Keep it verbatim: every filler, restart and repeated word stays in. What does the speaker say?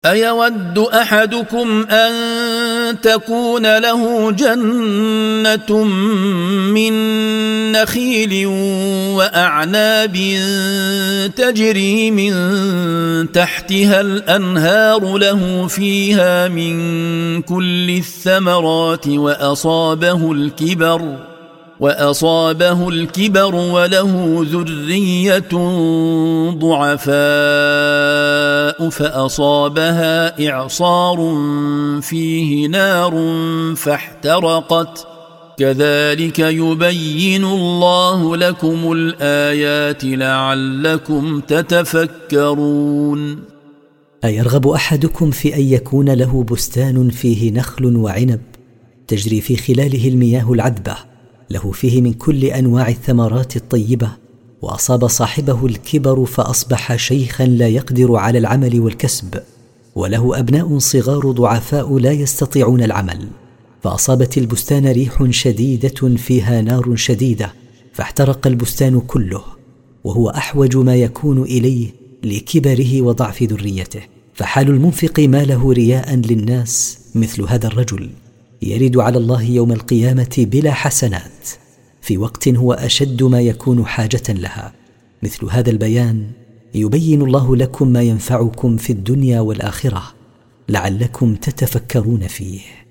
أيود أحدكم أن تكون له جنة من نخيل وأعناب تجري من تحتها الأنهار له فيها من كل الثمرات وأصابه الكبر وأصابه الكبر وله ذرية ضعفاء فأصابها إعصار فيه نار فاحترقت كذلك يبين الله لكم الآيات لعلكم تتفكرون. أيرغب أحدكم في أن يكون له بستان فيه نخل وعنب تجري في خلاله المياه العذبة له فيه من كل أنواع الثمرات الطيبة وأصاب صاحبه الكبر فأصبح شيخا لا يقدر على العمل والكسب وله أبناء صغار ضعفاء لا يستطيعون العمل فأصابت البستان ريح شديدة فيها نار شديدة فاحترق البستان كله وهو أحوج ما يكون إليه لكبره وضعف ذريته. فحال المنفق ماله رياء للناس مثل هذا الرجل يرد على الله يوم القيامة بلا حسنات في وقت هو أشد ما يكون حاجة لها. مثل هذا البيان يبين الله لكم ما ينفعكم في الدنيا والآخرة لعلكم تتفكرون فيه.